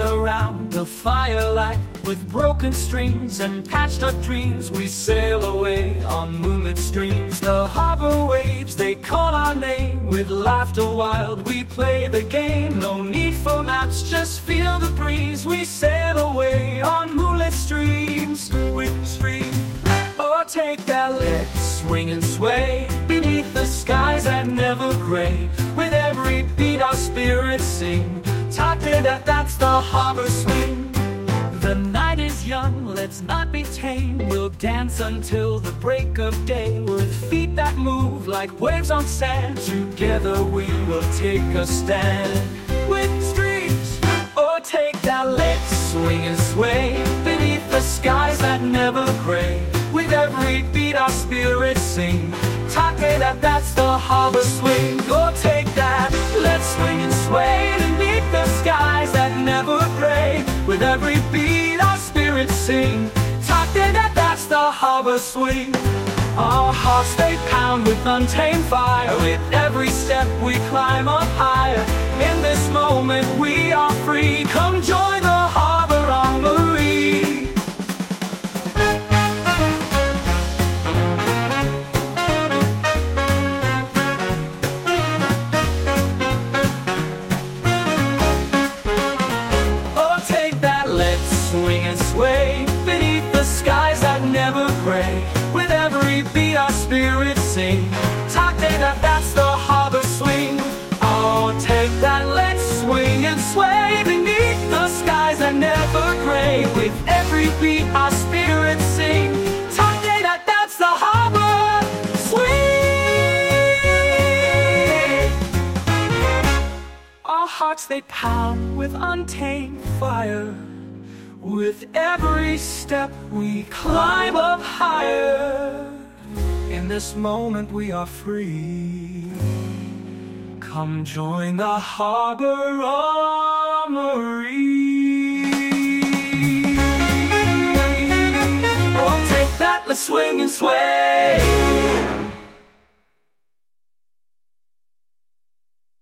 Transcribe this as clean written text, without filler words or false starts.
around the firelight. With broken strings and patched up dreams, we sail away on moonlit streams. The harbor waves, they call our name. With laughter wild, we play the game. No need for maps, just feel the breeze. We sail away on moonlit streams. With stream, or take that let's swing and sway beneath the skies that never gray. With every beat our spirits sing. Ta-da-da, that's the harbor swing. The night is young, let's not be tame. We'll dance until the break of day. With feet that move like waves on sand, together we will take a stand. With streams, or take that let's swing and sway beneath the skies that never gray. With every beat our spirits sing. Ta-da-da, that's the harbor swing. Or take that, let's swing and sway beneath the skies that never gray. With every beat our spirits sing. Ta-da-da, that's the harbor swing. Our hearts they pound with untamed fire. With every step we climb up higher. In this moment we are free. Come join the harbor armory. Swing and sway beneath the skies that never gray. With every beat our spirits sing. Ta-da-da, that's the harbor swing. Oh, take that, let's swing and sway beneath the skies that never gray. With every beat our spirits sing. Ta-da-da, that's the harbor swing. Our hearts they pound with untamed fire. With every step we climb up higher. In this moment we are free. Come join the harbor armory. Oh, take that, let's swing and sway